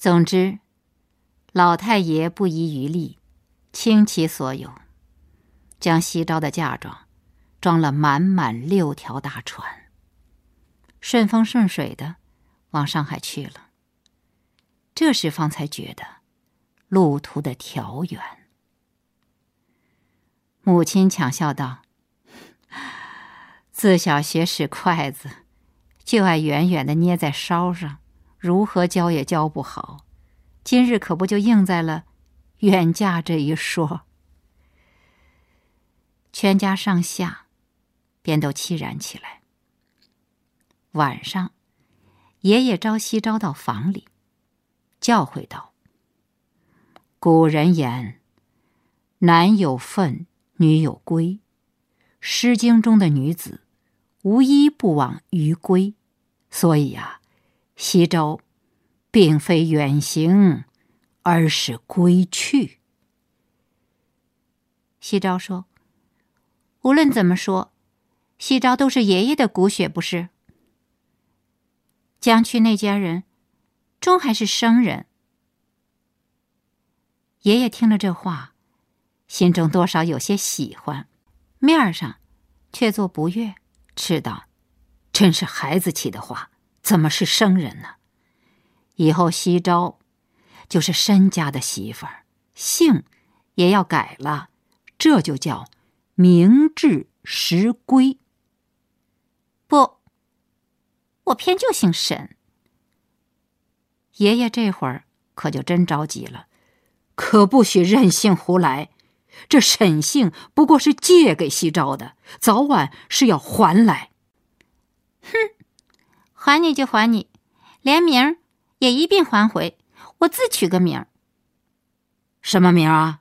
总之，老太爷不遗余力，倾其所有，将西昭的嫁妆装了满满6条大船，顺风顺水的往上海去了。这时方才觉得路途的遥远。母亲强笑道：“自小学使筷子，就爱远远地捏在烧上，如何教也教不好。今日可不就应在了远嫁这一说。”全家上下便都凄然起来。晚上，爷爷召西昭到房里，教诲道：“古人言，男有分，女有归。诗经中的女子，无一不往于归。所以啊，西昭并非远行，而是归去。”西昭说：“无论怎么说，西昭都是爷爷的骨血，不是？将去那家人，终还是生人。”爷爷听了这话，心中多少有些喜欢，面上却作不悦，斥道：“真是孩子气的话，怎么是生人呢？以后西昭就是申家的媳妇儿，姓也要改了，这就叫名至实归。”“不，我偏就姓沈。”爷爷这会儿可就真着急了：“可不许任性胡来！这沈姓不过是借给西昭的，早晚是要还来。”“哼，还你就还你，连名儿也一并还回，我自取个名儿。”“什么名啊？”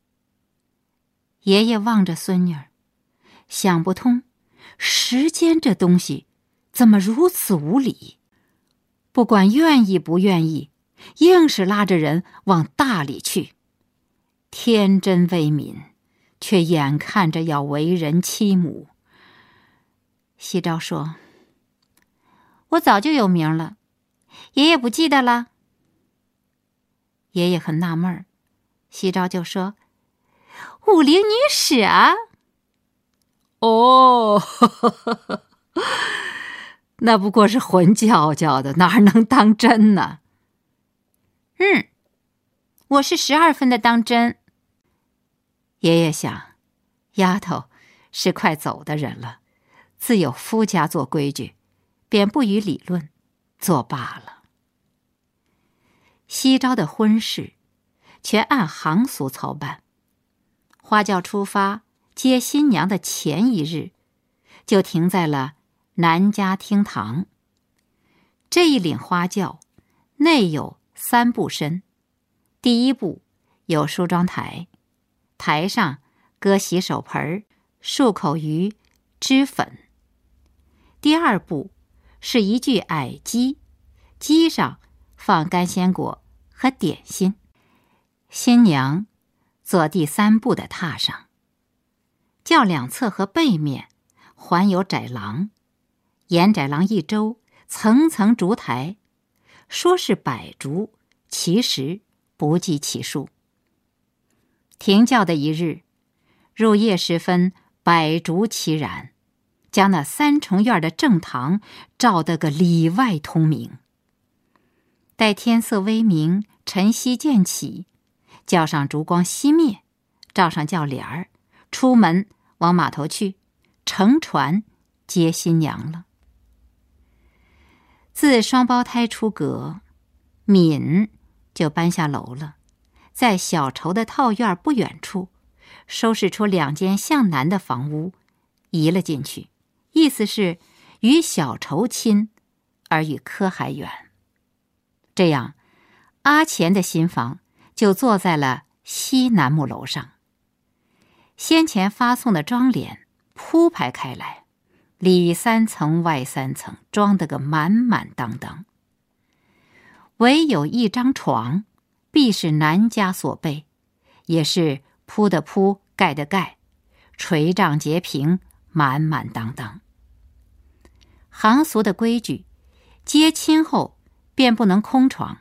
爷爷望着孙女儿，想不通，时间这东西怎么如此无理？不管愿意不愿意，硬是拉着人往大里去。天真为民，却眼看着要为人妻母。西昭说：“我早就有名了，爷爷不记得了？”爷爷很纳闷儿，西昭就说：“武陵女史啊。”“哦，那不过是混叫叫的，哪能当真呢？”“我是12分的当真。”爷爷想，丫头是快走的人了，自有夫家做规矩，便不予理论，作罢了。西昭的婚事全按行俗操办，花轿出发接新娘的前一日，就停在了南家厅堂。这一领花轿内有3步身，第一步有梳妆台，台上搁洗手盆、漱口鱼、脂粉。第二步是一具矮机，机上放干鲜果和点心。新娘坐第3步的榻上，轿两侧和背面环有窄廊，沿窄廊一周，层层烛台，说是100烛，其实不计其数。停轿的一日，入夜时分，100烛齐燃，将那3重院的正堂照得个里外通明。待天色微明，晨曦渐起，轿上烛光熄灭，罩上轿帘儿，出门往码头去，乘船接新娘了。自双胞胎出阁，敏就搬下楼了，在小绸的套院不远处收拾出2间向南的房屋，移了进去，意思是与小绸亲，而与柯还远。这样，阿钱的新房就坐在了西南木楼上。先前发送的妆奁铺排开来，里3层外3层，装得个满满当当。唯有一张床，必是南家所备，也是铺的铺，盖的盖，垂帐结平，满满当当。行俗的规矩，接亲后便不能空床，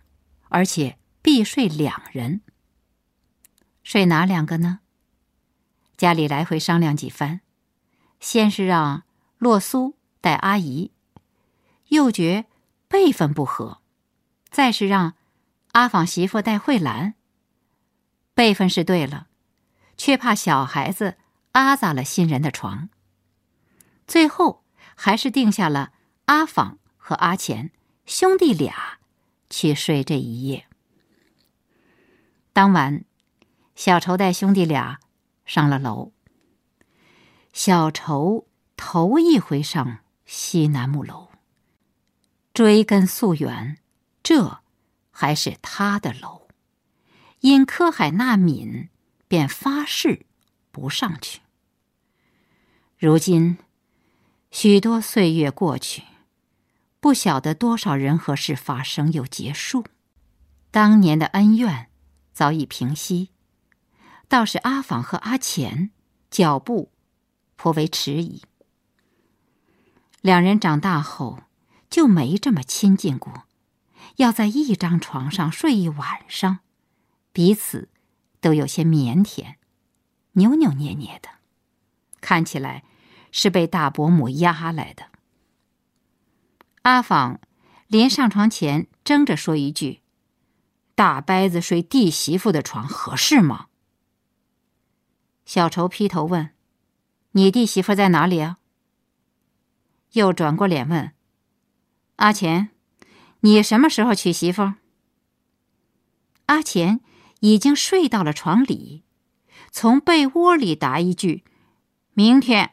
而且必睡2人。睡哪2个呢？家里来回商量几番，先是让洛苏带阿姨，又觉辈分不合，再是让阿纺媳妇带慧兰。辈分是对了，却怕小孩子阿杂了新人的床。最后还是定下了阿纺和阿钱兄弟俩去睡这一夜。当晚，小愁带兄弟俩上了楼。小愁头一回上西南木楼，追根溯源，这还是他的楼，因柯海纳敏便发誓不上去。如今许多岁月过去，不晓得多少人和事发生又结束，当年的恩怨早已平息，倒是阿纺和阿钱脚步颇为迟疑。2人长大后就没这么亲近过，要在一张床上睡一晚上，彼此都有些腼腆，扭扭捏捏的，看起来是被大伯母压来的。阿纺临上床前争着说一句：“大伯子睡弟媳妇的床合适吗？”小愁劈头问：“你弟媳妇在哪里啊？”又转过脸问：“阿钱，你什么时候娶媳妇？”阿钱已经睡到了床里，从被窝里答一句：“明天。”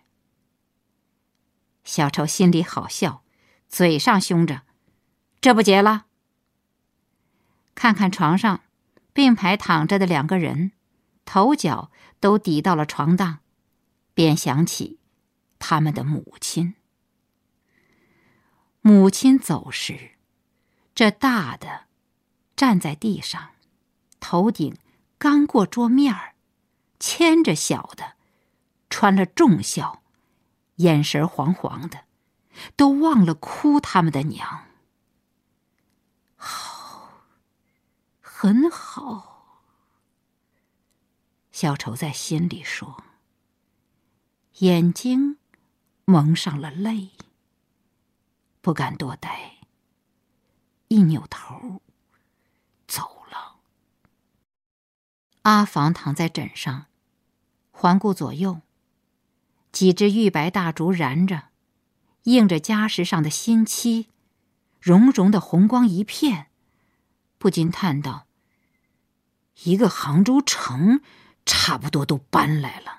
小愁心里好笑，嘴上凶着：“这不结了？”看看床上并排躺着的2个人，头脚都抵到了床档，便想起他们的母亲。母亲走时，这大的站在地上，头顶刚过桌面儿，牵着小的，穿了重孝，眼神黄黄的，都忘了哭他们的娘。好，很好。小愁在心里说，眼睛蒙上了泪，不敢多待，一扭头走了。阿纺躺在枕上，环顾左右，几只玉白大烛燃着，映着家石上的新漆，融融的红光一片，不禁叹道：一个杭州城差不多都搬来了。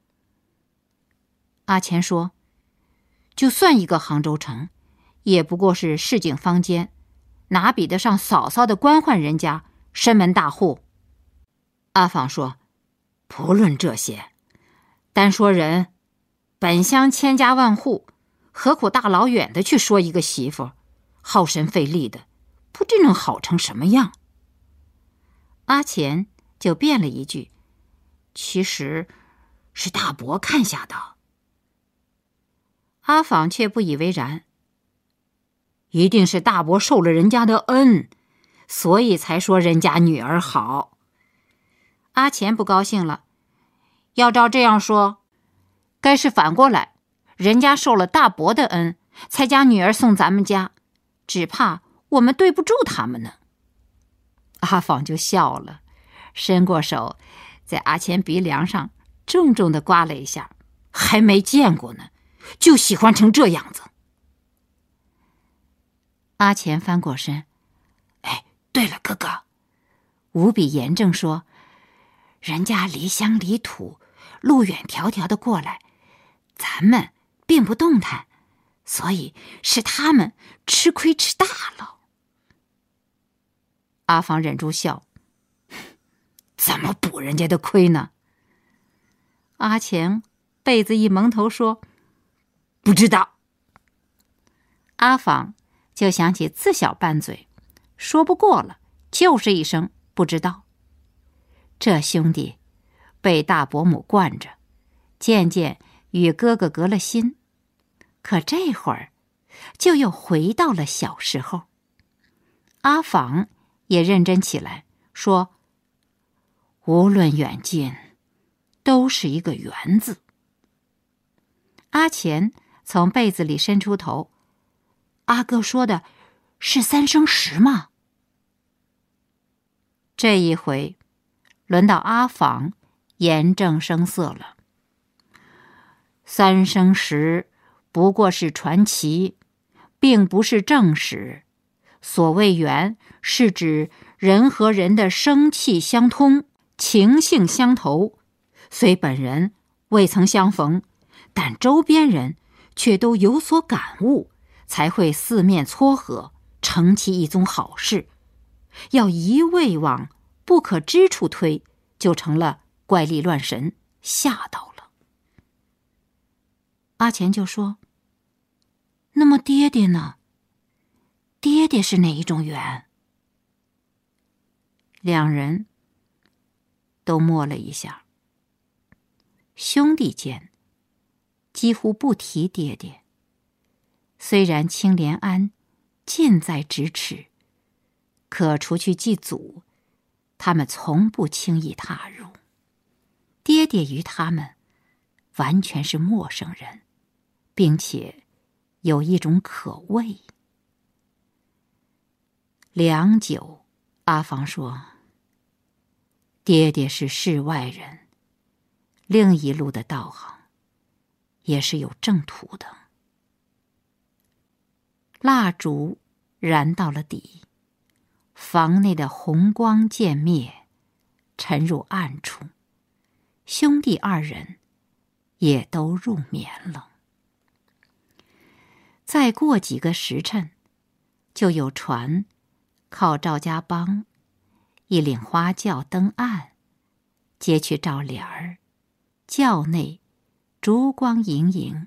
阿钱说，就算一个杭州城，也不过是市井坊间，哪比得上嫂嫂的官宦人家深门大户。阿纺说，不论这些，单说人，本乡千家万户，何苦大老远的去说一个媳妇，耗神费力的，不知能好成什么样。阿钱就变了一句，其实是大伯看下的。阿纺却不以为然，一定是大伯受了人家的恩，所以才说人家女儿好。阿钱不高兴了，要照这样说，该是反过来，人家受了大伯的恩，才将女儿送咱们家，只怕我们对不住他们呢。阿纺就笑了，伸过手在阿钱鼻梁上重重地刮了一下，还没见过呢，就喜欢成这样子。阿钱翻过身，哎，对了，哥哥，无比严正说，人家离乡离土，路远迢迢的过来，咱们并不动弹，所以是他们吃亏吃大了。阿纺忍住笑，怎么补人家的亏呢？阿钱被子一蒙头说，不知道。阿纺就想起自小拌嘴，说不过了，就是一声不知道。这兄弟被大伯母惯着，渐渐与哥哥隔了心，可这会儿就又回到了小时候。阿纺也认真起来，说：“无论远近，都是一个缘字。”阿钱从被子里伸出头：“阿哥说的是三生石吗？”这一回，轮到阿访严正声色了。三生石不过是传奇，并不是正史。所谓缘，是指人和人的生气相通，情性相投。虽本人未曾相逢，但周边人却都有所感悟，才会四面撮合，成其一宗好事。要一味往不可知处推，就成了怪力乱神，吓到了。阿钱就说：“那么爹爹呢？爹爹是哪一种缘？”两人都默了一下。兄弟间几乎不提爹爹，虽然青莲庵近在咫尺，可除去祭祖，他们从不轻易踏入。爹爹于他们完全是陌生人，并且有一种可畏。良久，阿访说：“爹爹是世外人，另一路的道行也是有正途的。”蜡烛燃到了底，房内的红光渐灭，沉入暗处。兄弟二人也都入眠了。再过几个时辰，就有船靠赵家浜一领花轿登岸，接去罩帘儿。轿内烛光盈盈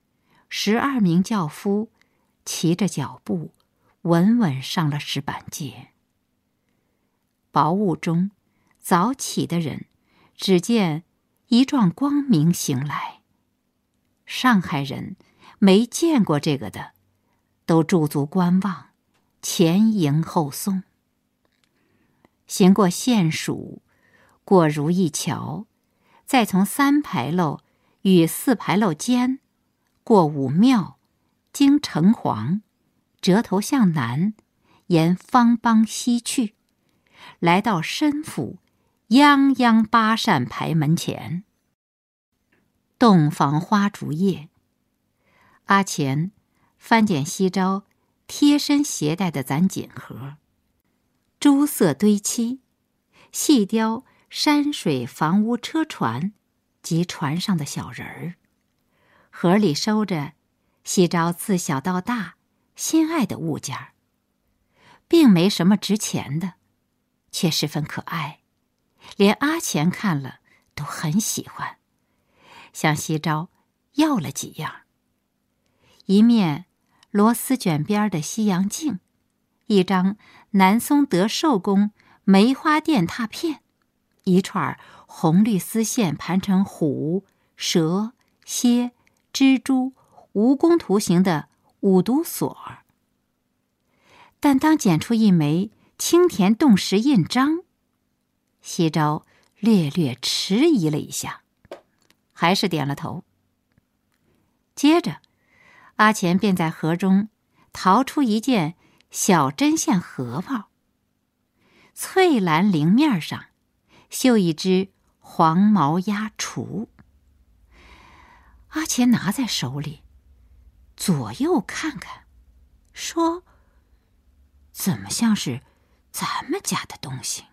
，12名轿夫骑着脚步稳稳上了石板街。薄雾中早起的人只见一幢光明行来。上海人没见过这个的，都驻足观望，前迎后送。行过县署，过如意桥，再从3牌楼与4牌楼间过武庙，经城隍，折头向南，沿方帮西去，来到申府泱泱8扇牌门前。洞房花烛夜，阿钱翻捡西招贴身携带的攒锦盒，珠色堆漆，细雕山水房屋车船及船上的小人儿。盒里收着西招自小到大心爱的物件，并没什么值钱的，却十分可爱，连阿钱看了都很喜欢，向西招要了几样：一面螺丝卷边的西洋镜，一张南松德寿宫梅花钿拓片，一串红绿丝线盘成虎、蛇、蝎、蜘蛛、蜈蚣图形的五毒锁。但当捡出一枚青田洞石印章，西招略略迟疑了一下，还是点了头。接着阿钱便在盒中掏出一件小针线荷包，翠蓝绫面上绣一只黄毛鸭雏。阿钱拿在手里，左右看看，说：“怎么像是咱们家的东西？”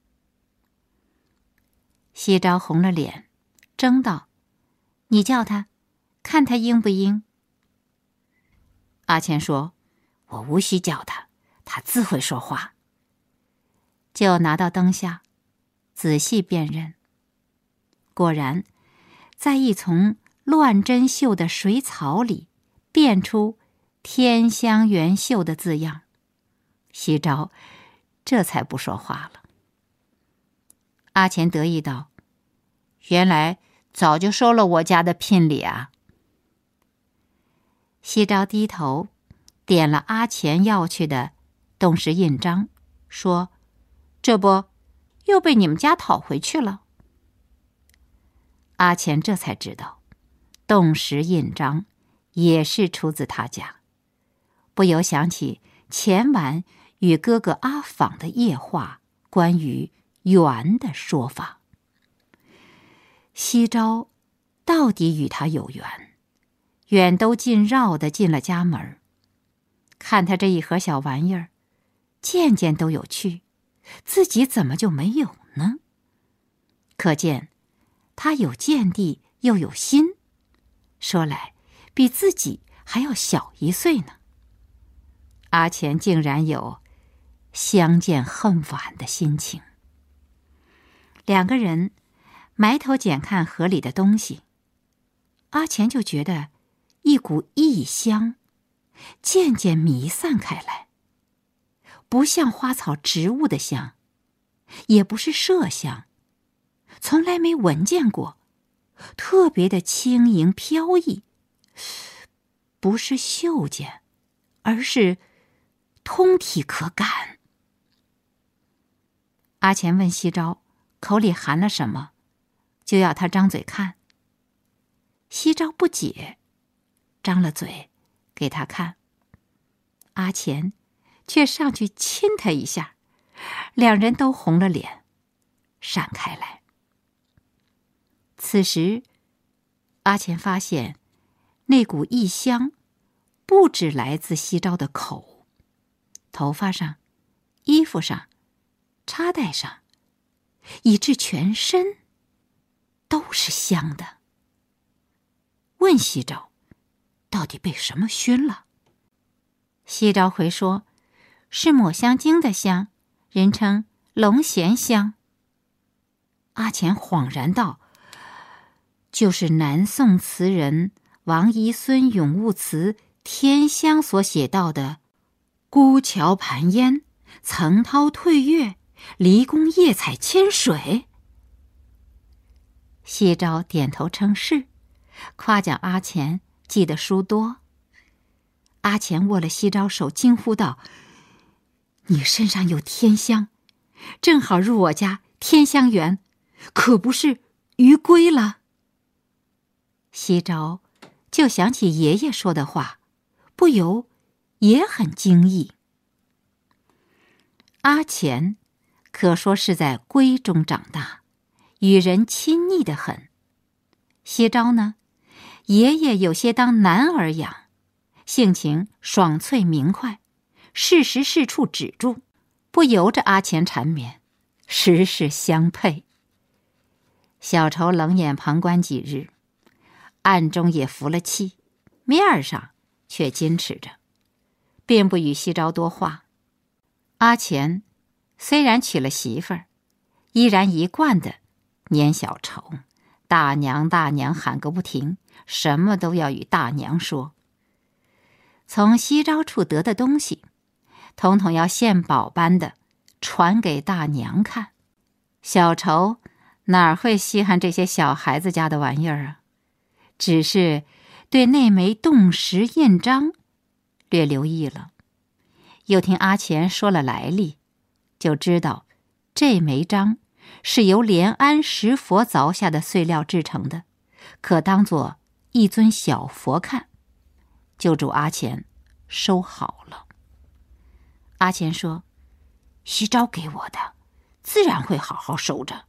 西招红了脸，争道：“你叫他，看他应不应？”阿钱说：“我无需叫他，他自会说话。”就拿到灯下，仔细辨认。果然，在一丛乱针绣的水草里，辨出“天香园绣”的字样。西招这才不说话了。阿钱得意道：“原来早就收了我家的聘礼啊！”西招低头点了阿钱要去的洞石印章，说：“ 这不，又被你们家讨回去了。阿钱这才知道，洞石印章也是出自他家，不由想起前晚与哥哥阿访的夜话关于缘的说法。西昭到底与他有缘，远都近绕地进了家门。看他这一盒小玩意儿，件件都有趣，自己怎么就没有呢？可见他有见地又有心，说来比自己还要小1岁呢。阿钱竟然有相见恨晚的心情。两个人埋头检看盒里的东西，阿钱就觉得一股异香渐渐弥散开来，不像花草植物的香，也不是麝香，从来没闻见过，特别的轻盈飘逸，不是嗅见，而是通体可感。阿钱问西昭口里含了什么，就要他张嘴看。西昭不解，张了嘴给他看。阿钱却上去亲他一下，两人都红了脸，闪开来。此时阿钱发现那股异香不只来自西昭的口，头发上、衣服上、插袋上，以致全身都是香的。问西昭到底被什么熏了？西昭回说是抹香精的香，人称龙涎香。阿钱恍然道，就是南宋词人王遗孙咏物词《天香》所写到的孤桥盘烟，层涛退月，离宫夜采千水。西昭点头称是，夸奖阿钱记得书多。阿钱握了西昭手，惊呼道：你身上有天香，正好入我家天香园，可不是鱼归了。西昭就想起爷爷说的话，不由也很惊异。阿钱可说是在闺中长大，与人亲昵得很。西昭呢，爷爷有些当男儿养，性情爽脆明快，是时是处止住，不由着阿钱缠绵，实是相配。小仇冷眼旁观几日，暗中也服了气，面儿上却矜持着，并不与西昭多话。阿钱虽然娶了媳妇儿，依然一贯的撵小仇，大娘大娘喊个不停，什么都要与大娘说。从西昭处得的东西，统统要献宝般的传给大娘看。小仇哪会稀罕这些小孩子家的玩意儿啊？只是对那枚洞石印章略留意了，又听阿钱说了来历，就知道这枚章是由连安石佛凿下的碎料制成的，可当作一尊小佛看，就嘱阿钱收好了。阿钱说：西昭给我的，自然会好好收着。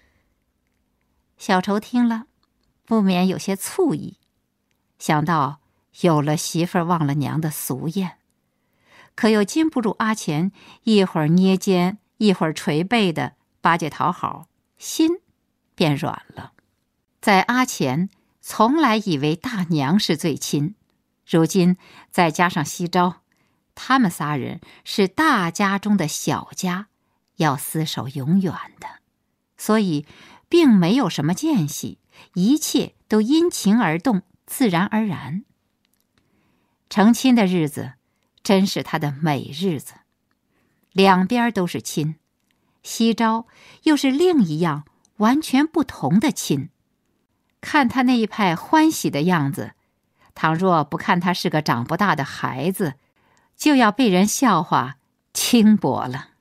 小仇听了，不免有些醋意，想到有了媳妇儿忘了娘的俗谚，可又禁不住阿钱一会儿捏肩一会儿捶背的巴结讨好，心便软了。在阿钱从来以为大娘是最亲，如今再加上西昭，他们仨人是大家中的小家，要厮守永远的，所以并没有什么间隙，一切都因情而动，自然而然。成亲的日子真是他的美日子，两边都是亲，西昭又是另一样完全不同的亲。看他那一派欢喜的样子，倘若不看他是个长不大的孩子，就要被人笑话轻薄了。